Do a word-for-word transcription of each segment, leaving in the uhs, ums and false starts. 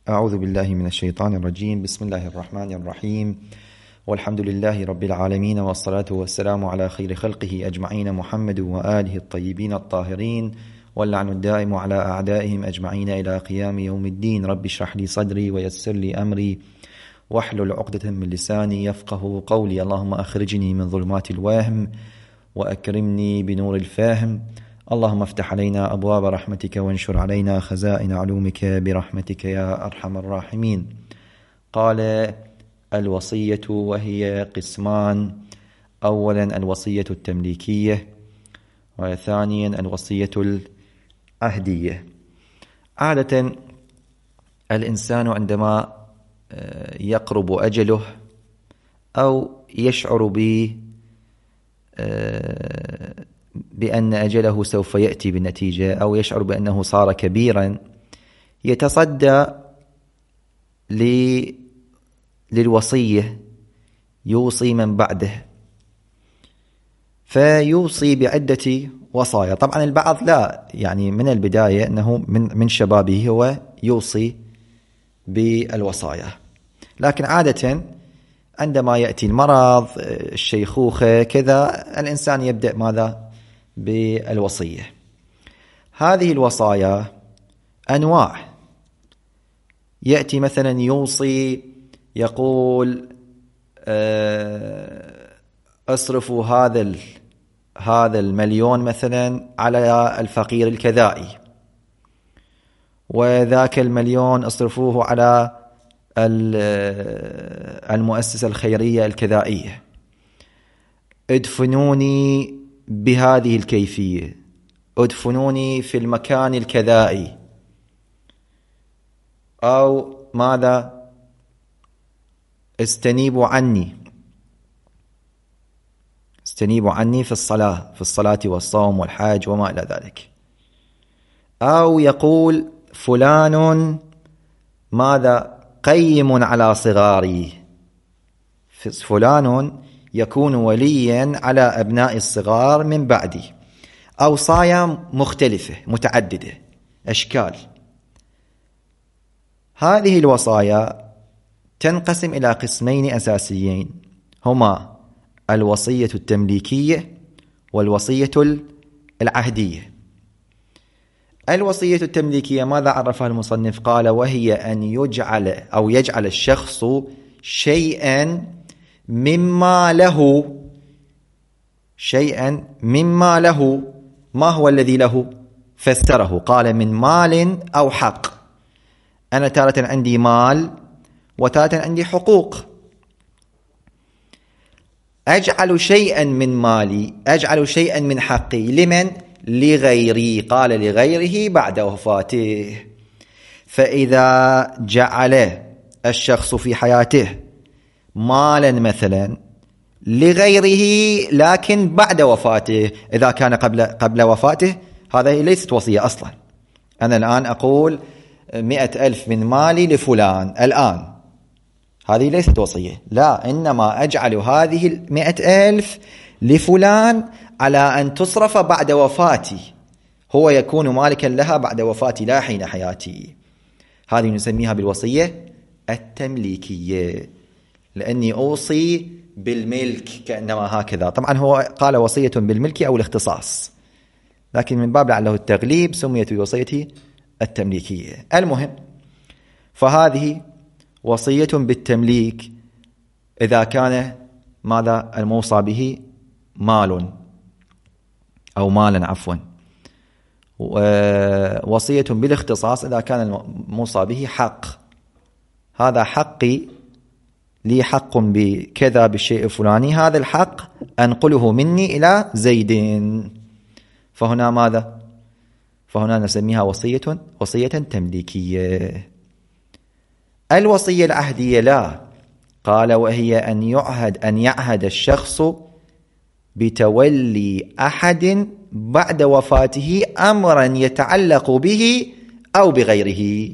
أعوذ بالله من الشيطان الرجيم. بسم الله الرحمن الرحيم، والحمد لله رب العالمين، والصلاة والسلام على خير خلقه أجمعين محمد وآله الطيبين الطاهرين، واللعن الدائم على أعدائهم أجمعين إلى قيام يوم الدين. رب اشرح لي صدري ويسر لي أمري واحلل عقدة من لساني يفقه قولي. اللهم أخرجني من ظلمات الوهم وأكرمني بنور الفهم. اللهم افتح علينا أبواب رحمتك وانشر علينا خزائن علومك برحمتك يا أرحم الراحمين. قال: الوصية وهي قسمان: أولا الوصية التمليكية، وثانيا الوصية العهدية. عادة الإنسان عندما يقرب أجله أو يشعر ب بأن أجله سوف يأتي بالنتيجة، أو يشعر بأنه صار كبيرا، يتصدى للوصية، يوصي من بعده، فيوصي بعدة وصايا. طبعا البعض لا، يعني من البداية أنه من من شبابه هو يوصي بالوصايا، لكن عادة عندما يأتي المرض، الشيخوخة، كذا، الإنسان يبدأ ماذا؟ بالوصية. هذه الوصايا أنواع. يأتي مثلا يوصي، يقول اصرفوا هذا هذا المليون مثلا على الفقير الكذائي، وذاك المليون اصرفوه على المؤسسة الخيرية الكذائية، ادفنوني بهذه الكيفية، ادفنوني في المكان الكذائي، أو ماذا؟ استنيبوا عني استنيبوا عني في الصلاة في الصلاة والصوم والحج وما إلى ذلك. أو يقول فلان ماذا؟ قيم على صغاري، فلان يكون وليا على أبناء الصغار من بعدي. أوصايا مختلفة متعددة أشكال. هذه الوصايا تنقسم إلى قسمين أساسيين، هما الوصية التمليكية والوصية العهدية. الوصية التمليكية ماذا عرفها المصنف؟ قال: وهي أن يجعل أو يجعل الشخص شيئا مما له شيئا مما له ما هو الذي له؟ فسره، قال: من مال أو حق. أنا تارة عندي مال وتارة عندي حقوق. أجعل شيئا من مالي، أجعل شيئا من حقي لمن؟ لغيري. قال: لغيره بعد وفاته. فإذا جعل الشخص في حياته مالا مثلا لغيره لكن بعد وفاته، إذا كان قبل قبل وفاته، هذا ليست وصية أصلا. أنا الآن أقول مئة ألف من مالي لفلان الآن، هذه ليست وصية، لا، إنما أجعل هذه المئة ألف لفلان على أن تصرف بعد وفاتي، هو يكون مالكا لها بعد وفاتي لا حين حياتي. هذه نسميها بالوصية التمليكية، لأني أوصي بالملك كأنما هكذا. طبعا هو قال وصية بالملك أو الاختصاص، لكن من باب لعله التغليب سميت بوصية التمليكية. المهم، فهذه وصية بالتمليك إذا كان ماذا؟ الموصى به مال أو مالا عفوا. ووصية بالاختصاص إذا كان الموصى به حق، هذا حقي، لي حق بكذا بالشيء الفلاني، هذا الحق أنقله مني إلى زيد. فهنا ماذا؟ فهنا نسميها وصية وصية تمليكية. الوصية العهدية لا، قال: وهي أن يعهد أن يعهد الشخص بتولي أحد بعد وفاته أمرا يتعلق به أو بغيره.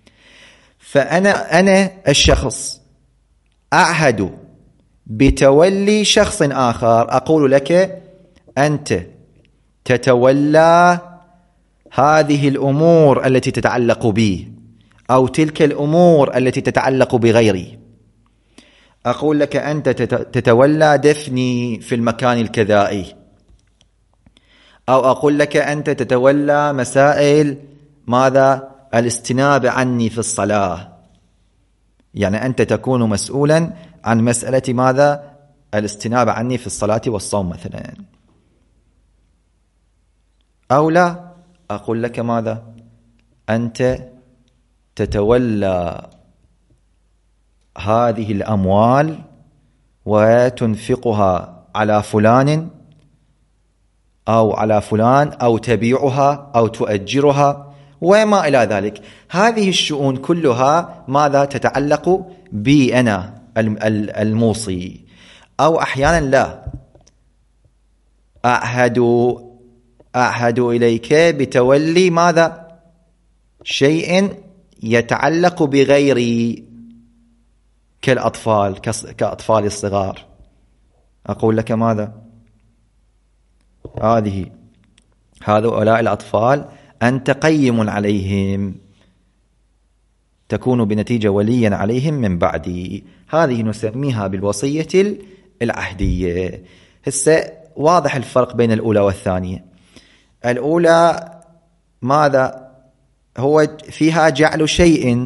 فأنا أنا الشخص أعهد بتولي شخص آخر، أقول لك أنت تتولى هذه الأمور التي تتعلق بي، أو تلك الأمور التي تتعلق بغيري. أقول لك أنت تتولى دفني في المكان الكذائي، أو أقول لك أنت تتولى مسائل ماذا؟ الاستنابة عني في الصلاة، يعني أنت تكون مسؤولا عن مسألة ماذا؟ الاستنابة عني في الصلاة والصوم مثلا. أو لا، أقول لك ماذا؟ أنت تتولى هذه الأموال وتنفقها على فلان أو على فلان، أو تبيعها أو تؤجرها وما إلى ذلك. هذه الشؤون كلها ماذا؟ تتعلق بي أنا الموصي. أو أحيانا لا، أعهد أعهد إليك بتولي ماذا؟ شيء يتعلق بغيري كالأطفال، كأطفال الصغار. أقول لك ماذا؟ هذه هؤلاء الأطفال أنت قيم عليهم، تكون بنتيجة وليا عليهم من بعدي. هذه نسميها بالوصية العهدية. هسه واضح الفرق بين الأولى والثانية. الأولى ماذا؟ هو فيها جعل شيء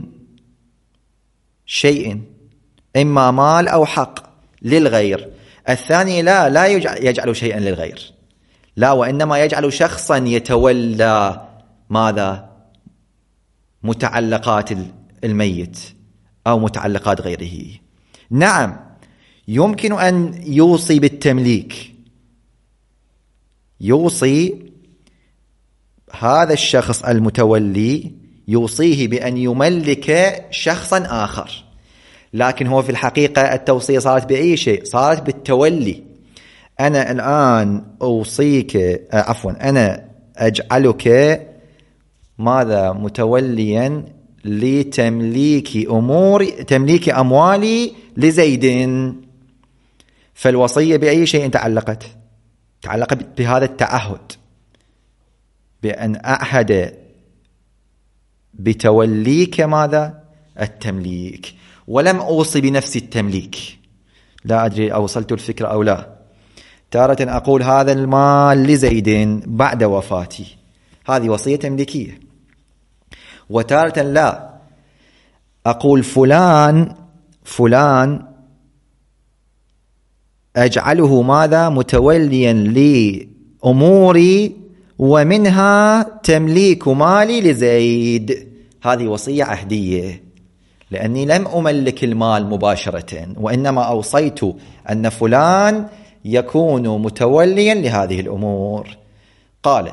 شيء إما مال أو حق للغير. الثانية لا لا يجعل شيئا للغير، لا، وإنما يجعل شخصا يتولى ماذا؟ متعلقات الميت أو متعلقات غيره. نعم، يمكن أن يوصي بالتمليك، يوصي هذا الشخص المتولي يوصيه بأن يملك شخصا آخر، لكن هو في الحقيقة التوصية صارت بأي شيء؟ صارت بالتولي. أنا الآن أوصيك، عفوا أنا أجعلك ماذا؟ متوليا لتمليك أمور تمليك أموالي لزيد. فالوصية بأي شيء تعلقت؟ تعلقت بهذا التعهد، بأن أعهد بتوليك ماذا؟ التمليك، ولم أوصي بنفس التمليك. لا أدري أوصلت الفكرة أو لا. تارة أقول هذا المال لزيد بعد وفاتي، هذه وصية تمليكية. وتارة لا، أقول فلان فلان أجعله ماذا؟ متوليا لأموري ومنها تمليك مالي لزيد. هذه وصية عهدية، لأني لم أملك المال مباشرة، وإنما أوصيت أن فلان يكون متوليا لهذه الأمور. قال: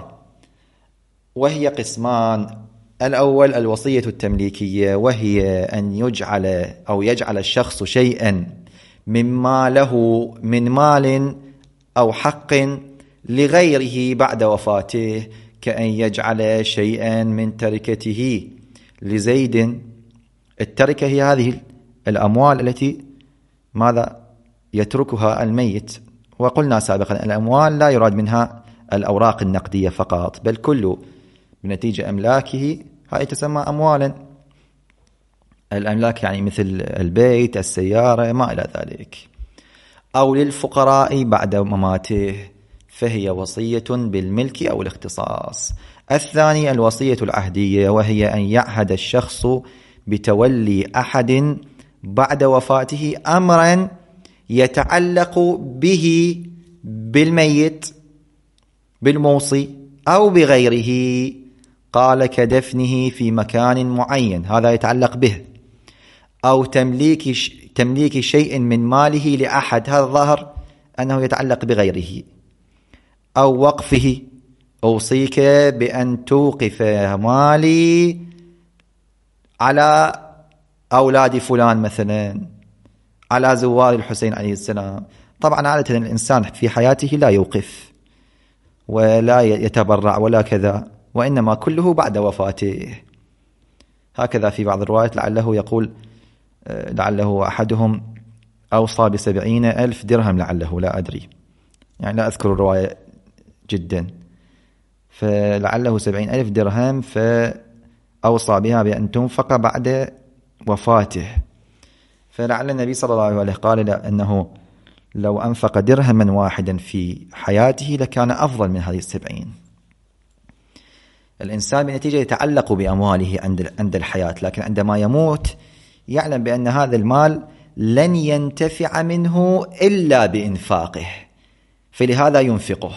وهي قسمان. الأول الوصية التمليكية، وهي أن يجعل أو يجعل الشخص شيئا مما له من مال أو حق لغيره بعد وفاته، كأن يجعل شيئا من تركته لزيد. التركة هي هذه الأموال التي ماذا؟ يتركها الميت. وقلنا سابقا الأموال لا يراد منها الأوراق النقدية فقط، بل كل بنتيجة أملاكه هاي تسمى أموالا. الأملاك يعني مثل البيت، السيارة، ما إلى ذلك. أو للفقراء بعد مماته، فهي وصية بالملك أو الاختصاص. الثاني الوصية العهدية، وهي أن يعهد الشخص بتولي أحد بعد وفاته أمرا يتعلق به بالميت بالموصي أو بغيره. قال: كدفنه في مكان معين، هذا يتعلق به. أو تمليك تمليك شيء من ماله لأحد، هذا الظاهر أنه يتعلق بغيره. أو وقفه، أوصيك بأن توقف مالي على أولاد فلان مثلا، على زوار الحسين عليه السلام. طبعا عادة الإنسان في حياته لا يوقف ولا يتبرع ولا كذا، وإنما كله بعد وفاته. هكذا في بعض الروايات لعله يقول لعله أحدهم أوصى بسبعين ألف درهم، لعله، لا أدري، يعني لا أذكر الرواية جدا، فلعله سبعين ألف درهم. أوصى بها بأن تنفق بعد وفاته. فلعل النبي صلى الله عليه وسلم قال أنه لو أنفق درهما واحدا في حياته لكان أفضل من هذه السبعين. الإنسان بنتيجة يتعلق بأمواله عند الحياة، لكن عندما يموت يعلم بأن هذا المال لن ينتفع منه إلا بإنفاقه، فلهذا ينفقه.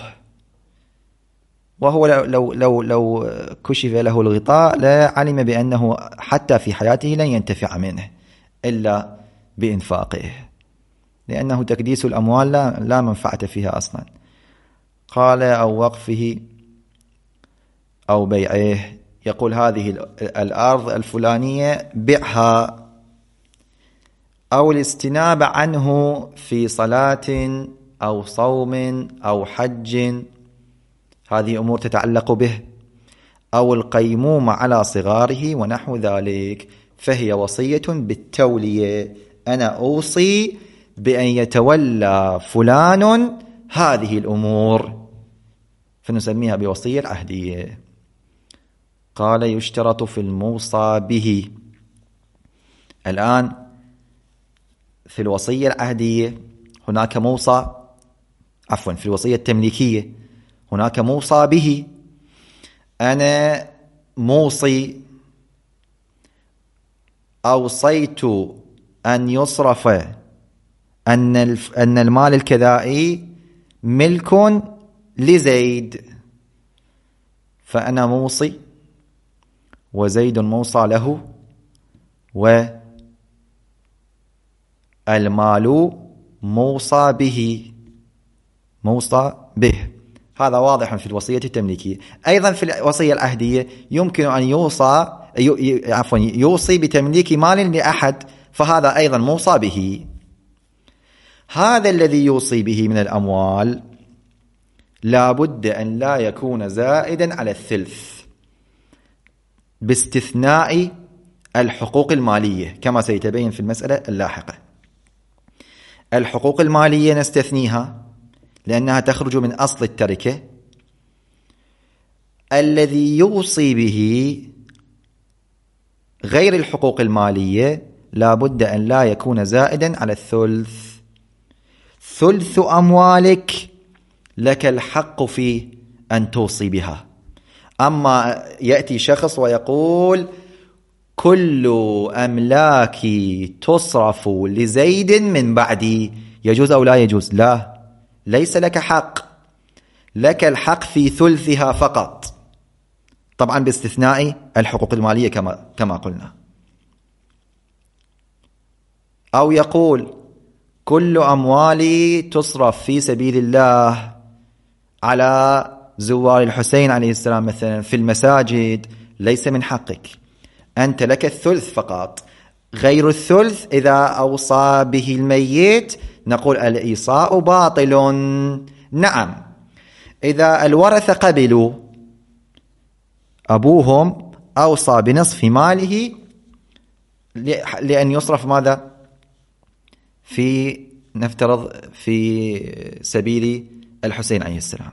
وهو لو, لو, لو كشف له الغطاء لا علم بأنه حتى في حياته لن ينتفع منه إلا بإنفاقه، لأنه تكديس الأموال لا, لا منفعة فيها أصلا. قال أو وقفه أو بيعه، يقول هذه الأرض الفلانية بعها، أو الاستنابة عنه في صلاة أو صوم أو حج، هذه أمور تتعلق به، أو القيموم على صغاره ونحو ذلك، فهي وصية بالتولية. أنا أوصي بأن يتولى فلان هذه الأمور، فنسميها بوصية العهدية. قال يشترط في الموصى به. الآن في الوصية العهدية هناك موصى، عفوا في الوصية التمليكية هناك موصى به. أنا موصي أوصيت أن يصرف أن أن المال الكذائي ملك لزيد، فأنا موصي وزيد موصى له والمال موصى به موصى به. هذا واضح في الوصية التمليكية. أيضا في الوصية العهدية يمكن أن يوصى عفوا يوصي بتمليك مال لأحد، فهذا أيضا موصى به. هذا الذي يوصي به من الأموال لا بد أن لا يكون زائدا على الثلث، باستثناء الحقوق المالية كما سيتبين في المسألة اللاحقة. الحقوق المالية نستثنيها لأنها تخرج من أصل التركة. الذي يوصي به غير الحقوق المالية لا بد أن لا يكون زائدا على الثلث. ثلث أموالك لك الحق في أن توصي بها. أما يأتي شخص ويقول كل أملاكي تصرف لزيد من بعدي، يجوز أو لا يجوز؟ لا، ليس لك حق، لك الحق في ثلثها فقط، طبعا باستثناء الحقوق المالية كما كما قلنا. أو يقول كل أموالي تصرف في سبيل الله على زوار الحسين عليه السلام مثلا في المساجد، ليس من حقك، أنت لك الثلث فقط. غير الثلث إذا أوصى به الميت نقول الإيصاء باطل. نعم، إذا الورثة قبلوا، أبوهم أوصى بنصف ماله لأن يصرف ماذا؟ في نفترض في سبيل الحسين عليه السلام،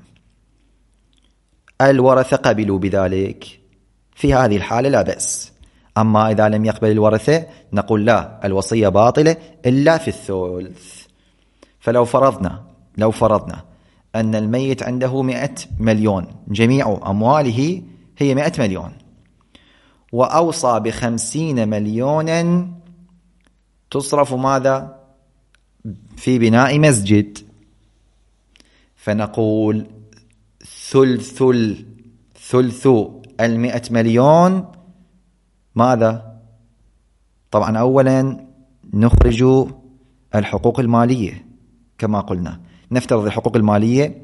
الورثة قبلوا بذلك، في هذه الحالة لا بأس. أما إذا لم يقبل الورثة نقول لا، الوصية باطلة إلا في الثلث. فلو فرضنا لو فرضنا أن الميت عنده مئة مليون، جميع أمواله هي مئة مليون، وأوصى بخمسين مليونا تصرف ماذا؟ في بناء مسجد، فنقول ثلث ثلث المئة مليون ماذا؟ طبعا أولا نخرج الحقوق المالية كما قلنا، نفترض الحقوق المالية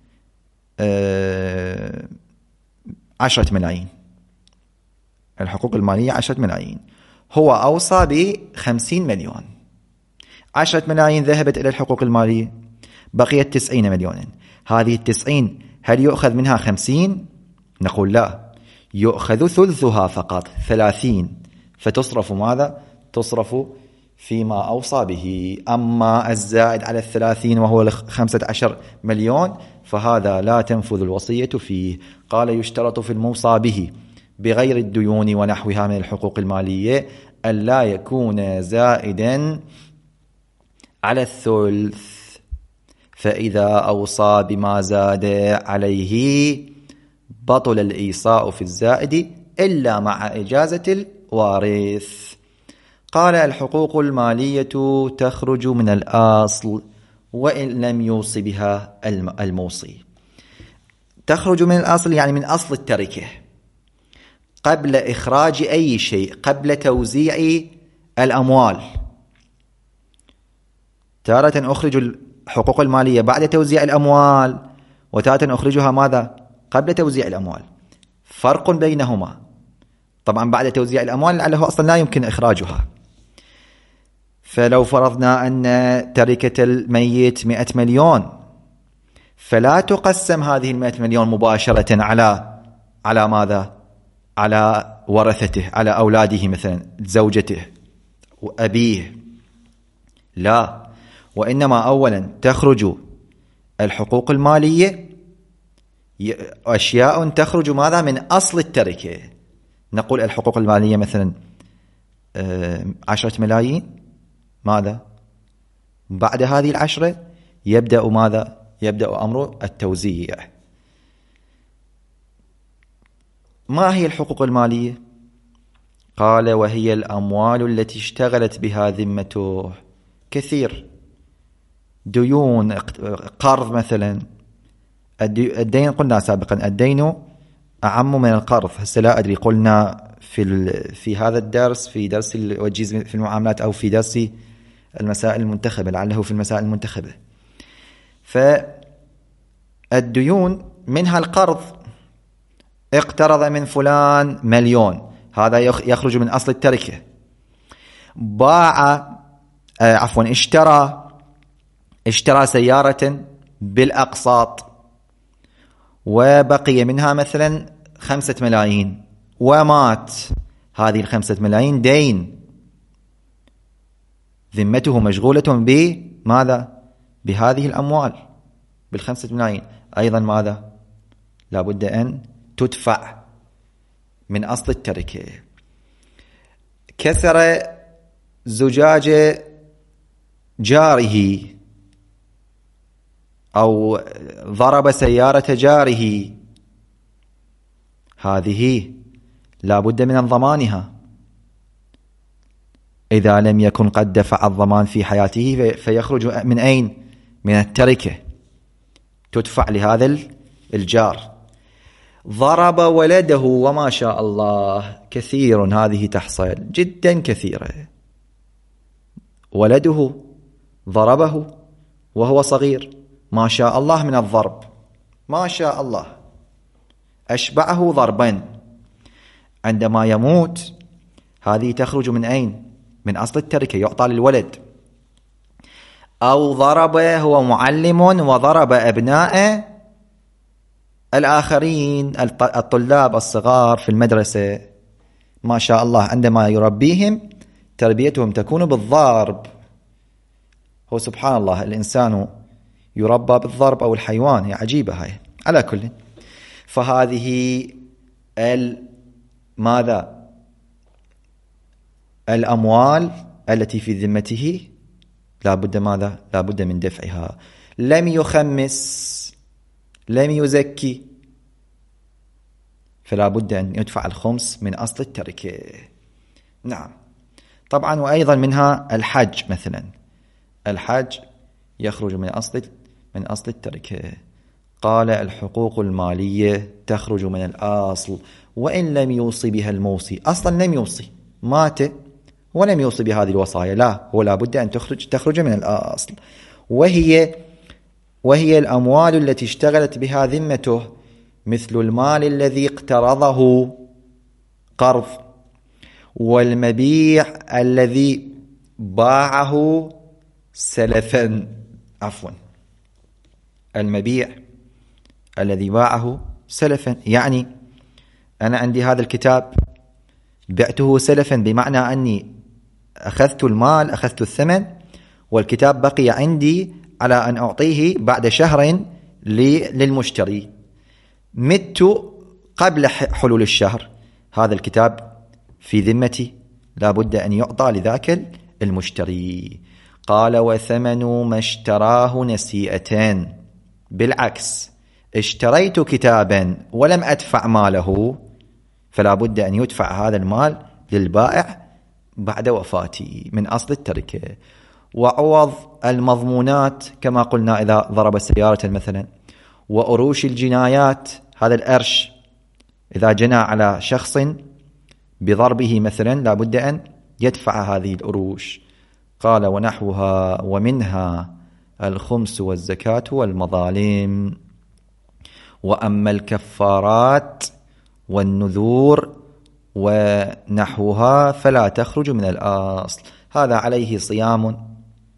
عشرة ملايين، الحقوق المالية عشرة ملايين، هو أوصى بخمسين مليون، عشرة ملايين ذهبت إلى الحقوق المالية، بقيت تسعين مليونا. هذه التسعين هل يؤخذ منها خمسين؟ نقول لا، يؤخذ ثلثها فقط، ثلاثين، فتصرف ماذا؟ تصرف فيما أوصى به. أما الزائد على الثلاثين وهو خمسة عشر مليون فهذا لا تنفذ الوصية فيه. قال يشترط في الموصى به بغير الديون ونحوها من الحقوق المالية ألا يكون زائدا على الثلث، فإذا أوصى بما زاد عليه بطل الإيصاء في الزائد إلا مع إجازة الوارث. قال الحقوق المالية تخرج من الأصل وإن لم يوصي بها الموصي. تخرج من الأصل يعني من أصل التركة قبل إخراج أي شيء، قبل توزيع الأموال. تارة أخرج الحقوق المالية بعد توزيع الأموال، وتارة أخرجها ماذا؟ قبل توزيع الأموال. فرق بينهما. طبعا بعد توزيع الأموال لعله أصلا لا يمكن إخراجها. فلو فرضنا أن تركة الميت مئة مليون، فلا تقسم هذه المئة مليون مباشرة على على ماذا؟ على ورثته، على أولاده مثلا، زوجته وأبيه، لا، وإنما أولا تخرج الحقوق المالية أشياء تخرج ماذا؟ من أصل التركة. نقول الحقوق المالية مثلا عشرة ملايين، ماذا؟ بعد هذه العشرة يبدأ ماذا؟ يبدأ أمر التوزيع. ما هي الحقوق المالية؟ قال وهي الأموال التي اشتغلت بها ذمته. كثير، ديون، قرض مثلا. الدين قلنا سابقا الدين أعم من القرض. هسه لا أدري قلنا في في هذا الدرس، في درس الوجيز في المعاملات أو في درس المسائل المنتخبة، لعله في المسائل المنتخبة. فالديون منها القرض، اقترض من فلان مليون، هذا يخرج من أصل التركة. باع آه عفوا اشترى اشترى سيارة بالأقساط وبقي منها مثلا خمسة ملايين ومات، هذه الخمسة ملايين دين، ذمته مشغولة بماذا؟ بهذه الأموال، بالخمسة ملايين. أيضا ماذا؟ لابد أن تدفع من أصل التركة. كسر زجاج جاره أو ضرب سيارة جاره، هذه لابد من ضمانها. إذا لم يكن قد دفع الضمان في حياته فيخرج من أين؟ من التركة، تدفع لهذا الجار. ضرب ولده، وما شاء الله كثير، هذه تحصل جدا كثيرة. ولده ضربه وهو صغير، ما شاء الله من الضرب، ما شاء الله، أشبعه ضربا. عندما يموت هذه تخرج من أين؟ من أصل التركة، يعطى للولد. أو ضرب، هو معلم وضرب أبناء الآخرين، الطلاب الصغار في المدرسة، ما شاء الله عندما يربيهم تربيتهم تكون بالضرب. هو سبحان الله، الإنسان يربى بالضرب أو الحيوان، هي عجيبة هاي. على كل، فهذه ماذا؟ الأموال التي في ذمته لابد ماذا؟ لابد من دفعها. لم يخمس، لم يزكي، فلا بد أن يدفع الخمس من أصل التركة. نعم، طبعا. وأيضا منها الحج مثلا، الحج يخرج من أصل من أصل التركة. قال الحقوق المالية تخرج من الأصل وإن لم يوصي بها الموصي. أصلا لم يوصي، مات ولم يوصي بهذه الوصايا، لا، هو لا بد أن تخرج تخرج من الأصل. وهي وهي الأموال التي اشتغلت بها ذمته، مثل المال الذي اقترضه قرض، والمبيع الذي باعه سلفا، عفوا المبيع الذي باعه سلفا. يعني أنا عندي هذا الكتاب بعته سلفا، بمعنى أني أخذت المال، أخذت الثمن، والكتاب بقي عندي على أن أعطيه بعد شهر للمشتري. مت قبل حلول الشهر، هذا الكتاب في ذمتي، لا بد أن يعطى لذاك المشتري. قال وثمن ما اشتراه نسيئتان، بالعكس اشتريت كتابا ولم أدفع ماله، فلا بد أن يدفع هذا المال للبائع بعد وفاتي من أصل التركة. وعوض المضمونات كما قلنا إذا ضرب سيارة مثلا، وأروش الجنايات، هذا الأرش إذا جنى على شخص بضربه مثلا لا بد أن يدفع هذه الأروش. قال ونحوها ومنها الخمس والزكاة والمظالم. وأما الكفارات والنذور ونحوها فلا تخرج من الأصل. هذا عليه صيام،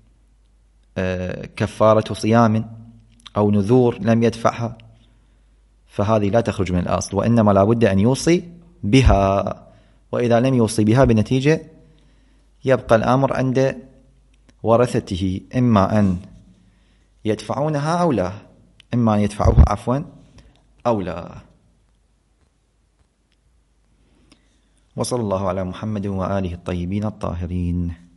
كفارة صيام أو نذور لم يدفعها، فهذه لا تخرج من الأصل، وإنما لا بد أن يوصي بها، وإذا لم يوصي بها بنتيجة يبقى الأمر عند ورثته، إما أن يدفعونها أو لا، إما أن يدفعوها عفوا أو لا. وصلى الله على محمد وآله الطيبين الطاهرين.